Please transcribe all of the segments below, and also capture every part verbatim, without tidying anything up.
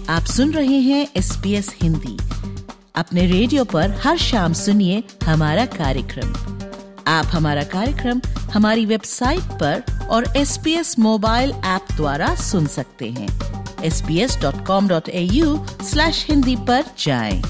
आप सुन रहे हैं एस बी एस हिंदी। अपने रेडियो पर हर शाम सुनिए हमारा कार्यक्रम। आप हमारा कार्यक्रम हमारी वेबसाइट पर और S B S mobile app द्वारा सुन सकते हैं। S B S dot com dot A U slash Hindi पर जाएं।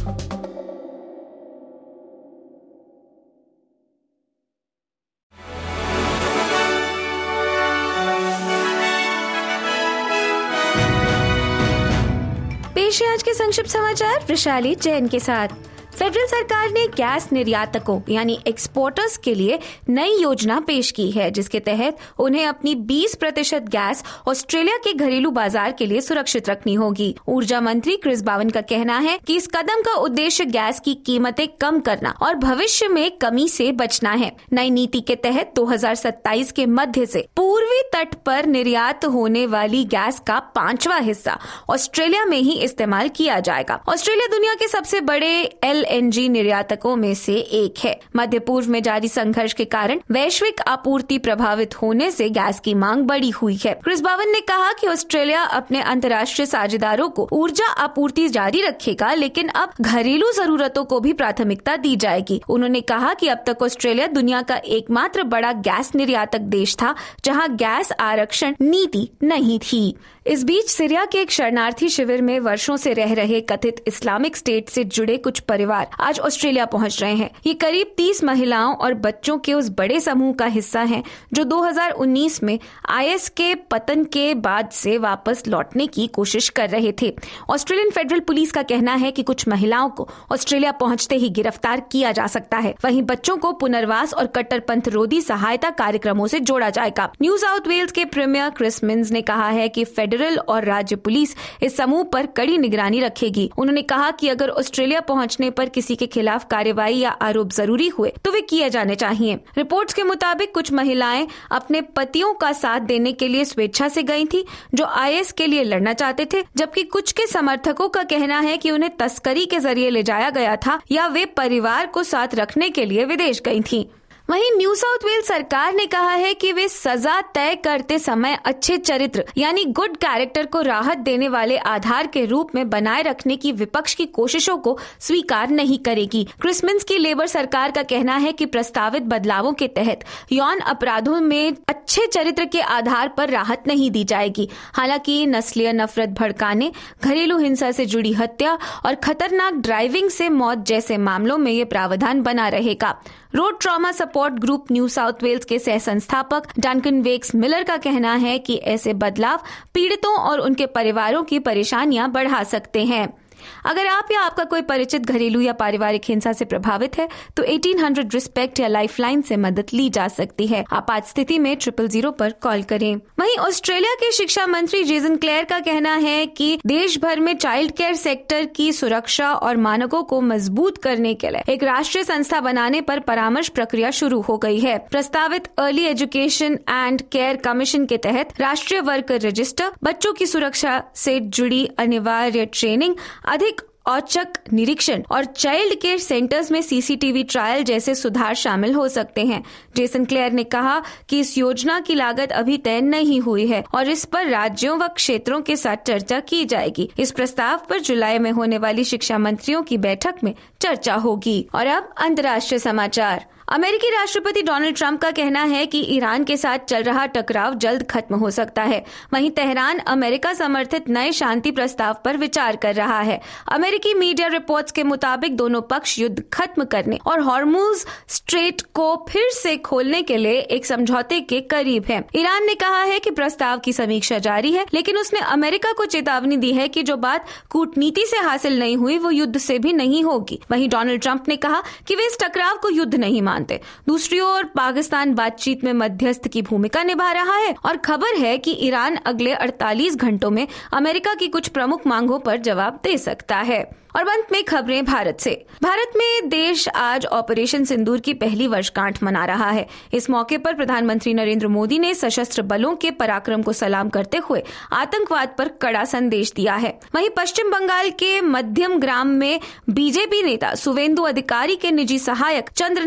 पेश है आज के संक्षिप्त समाचार वैशाली जैन के साथ। फेडरल सरकार ने गैस निर्यातकों यानी एक्सपोर्टर्स के लिए नई योजना पेश की है, जिसके तहत उन्हें अपनी बीस प्रतिशत गैस ऑस्ट्रेलिया के घरेलू बाजार के लिए सुरक्षित रखनी होगी। ऊर्जा मंत्री क्रिस बावन का कहना है कि इस कदम का उद्देश्य गैस की कीमतें कम करना और भविष्य में कमी से बचना है। नई नीति के तहत दो हज़ार सत्ताईस के मध्य से पूर्वी तट पर निर्यात होने वाली गैस का पांचवा हिस्सा ऑस्ट्रेलिया में ही इस्तेमाल किया जाएगा। ऑस्ट्रेलिया दुनिया के सबसे बड़े एल एल एन जी निर्यातकों में से एक है। मध्य पूर्व में जारी संघर्ष के कारण वैश्विक आपूर्ति प्रभावित होने से गैस की मांग बढ़ी हुई है। क्रिस बावन ने कहा कि ऑस्ट्रेलिया अपने अंतर्राष्ट्रीय साझेदारों को ऊर्जा आपूर्ति जारी रखेगा, लेकिन अब घरेलू जरूरतों को भी प्राथमिकता दी जाएगी। उन्होंने कहा कि अब तक ऑस्ट्रेलिया दुनिया का एकमात्र बड़ा गैस निर्यातक देश था जहां गैस आरक्षण नीति नहीं थी। इस बीच सीरिया के एक शरणार्थी शिविर में वर्षों से रह रहे कथित इस्लामिक स्टेट से जुड़े कुछ परिवार आज ऑस्ट्रेलिया पहुंच रहे हैं। ये करीब तीस महिलाओं और बच्चों के उस बड़े समूह का हिस्सा हैं जो दो हज़ार उन्नीस में आई एस के पतन के बाद से वापस लौटने की कोशिश कर रहे थे। ऑस्ट्रेलियन फेडरल पुलिस का कहना है कि कुछ महिलाओं को ऑस्ट्रेलिया पहुंचते ही गिरफ्तार किया जा सकता है। वहीं बच्चों को पुनर्वास और कट्टरपंथ रोधी सहायता कार्यक्रमों से जोड़ा जाएगा। न्यू साउथ वेल्स के प्रीमियर क्रिस मिन्स ने कहा है कि फेडरल और राज्य पुलिस इस समूह पर कड़ी निगरानी रखेगी। उन्होंने कहा कि अगर ऑस्ट्रेलिया पहुंचने पर किसी के खिलाफ कार्रवाई या आरोप जरूरी हुए तो वे किए जाने चाहिए। रिपोर्ट्स के मुताबिक कुछ महिलाएं अपने पतियों का साथ देने के लिए स्वेच्छा से गई थी जो आई एस के लिए लड़ना चाहते थे, जबकि कुछ के समर्थकों का कहना है कि उन्हें तस्करी के जरिए ले जाया गया था या वे परिवार को साथ रखने के लिए विदेश गई थी। वहीं न्यू साउथ वेल्स सरकार ने कहा है कि वे सजा तय करते समय अच्छे चरित्र यानी गुड कैरेक्टर को राहत देने वाले आधार के रूप में बनाए रखने की विपक्ष की कोशिशों को स्वीकार नहीं करेगी। क्रिस मिन्स की लेबर सरकार का कहना है कि प्रस्तावित बदलावों के तहत यौन अपराधों में अच्छे चरित्र के आधार पर राहत नहीं दी जाएगी। हालांकि नस्लीय नफरत भड़काने, घरेलू हिंसा से जुड़ी हत्या और खतरनाक ड्राइविंग से मौत जैसे मामलों में ये प्रावधान बना रहेगा। Road trauma support group New South Wales के सह संस्थापक डंकन वेक्स मिलर का कहना है कि ऐसे बदलाव पीड़ितों और उनके परिवारों की परेशानियां बढ़ा सकते हैं। अगर आप या आपका कोई परिचित घरेलू या पारिवारिक हिंसा से प्रभावित है तो अठारह सौ रिस्पेक्ट या लाइफलाइन से मदद ली जा सकती है। आपात स्थिति में ट्रिपल जीरो पर कॉल करें। वहीं ऑस्ट्रेलिया के शिक्षा मंत्री जेसन क्लेयर का कहना है कि देश भर में चाइल्ड केयर सेक्टर की सुरक्षा और मानकों को मजबूत करने के लिए एक राष्ट्रीय संस्था बनाने पर परामर्श प्रक्रिया शुरू हो गई है। प्रस्तावित early education and care commission के तहत राष्ट्रीय वर्कर रजिस्टर, बच्चों की सुरक्षा से जुड़ी अनिवार्य ट्रेनिंग, अधिक औचक निरीक्षण और child care centres C C T V वी ट्रायल जैसे सुधार शामिल हो सकते हैं। जेसन क्लेयर ने कहा कि इस योजना की लागत अभी तय नहीं हुई है और इस पर राज्यों व क्षेत्रों के साथ चर्चा की जाएगी। इस प्रस्ताव पर जुलाई में होने वाली शिक्षा मंत्रियों की बैठक में चर्चा होगी। और अब अंतर्राष्ट्रीय समाचार। अमेरिकी राष्ट्रपति डोनाल्ड ट्रंप का कहना है कि ईरान के साथ चल रहा टकराव जल्द खत्म हो सकता है। वहीं तेहरान अमेरिका समर्थित नए शांति प्रस्ताव पर विचार कर रहा है। अमेरिकी मीडिया रिपोर्ट्स के मुताबिक दोनों पक्ष युद्ध खत्म करने और हॉर्मुज स्ट्रेट को फिर से खोलने के लिए एक समझौते के करीब है। ईरान ने कहा है कि प्रस्ताव की समीक्षा जारी है, लेकिन उसने अमेरिका को चेतावनी दी है कि जो बात कूटनीति से हासिल नहीं हुई वो युद्ध से भी नहीं होगी। वहीं डोनाल्ड ट्रंप ने कहा कि वे इस टकराव को युद्ध नहीं मानते। दूसरी ओर पाकिस्तान बातचीत में मध्यस्थ की भूमिका निभा रहा है और खबर है कि ईरान अगले अड़तालीस घंटों में अमेरिका की कुछ प्रमुख मांगों पर जवाब दे सकता है। और अंत में खबरें भारत से। भारत में देश आज ऑपरेशन सिंदूर की पहली वर्षगांठ मना रहा है। इस मौके पर प्रधानमंत्री नरेंद्र मोदी ने सशस्त्र बलों के पराक्रम को सलाम करते हुए आतंकवाद पर कड़ा संदेश दिया है। वहीं पश्चिम बंगाल के मध्यम ग्राम में बीजेपी नेता सुवेंदु अधिकारी के निजी सहायक चंद्रनाथ रथ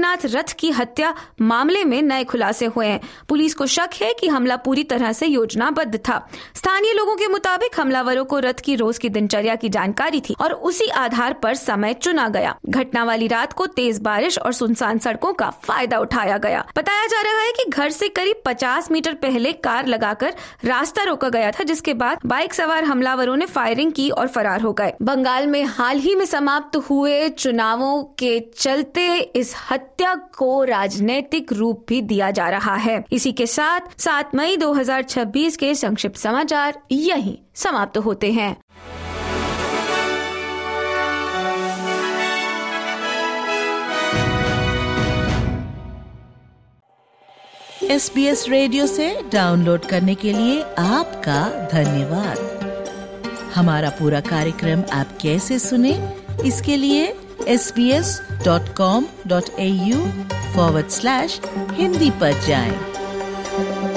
रथ की हत्या मामले में नए खुलासे हुए हैं। पुलिस को शक है कि हमला पूरी तरह से योजनाबद्ध था। स्थानीय लोगों के मुताबिक हमलावरों को रथ की रोज की दिनचर्या की जानकारी थी और उसी आधार पर समय चुना गया। घटना वाली रात को तेज बारिश और सुनसान सड़कों का फायदा उठाया गया। बताया जा रहा है कि घर से करीब पचास मीटर पहले कार लगाकर रास्ता रोका गया था, जिसके बाद बाइक सवार हमलावरों ने फायरिंग की और फरार हो गए। बंगाल में हाल ही में समाप्त हुए चुनावों के चलते इस हत्या को राजनीतिक रूप भी दिया जा रहा है। इसी के साथ सात मई दो हज़ार छब्बीस के संक्षिप्त समाचार यहीं समाप्त होते हैं। एस बी एस रेडियो से डाउनलोड करने के लिए आपका धन्यवाद। हमारा पूरा कार्यक्रम आप कैसे सुने, इसके लिए S B S dot com dot A U forward slash Hindi पर जाएं।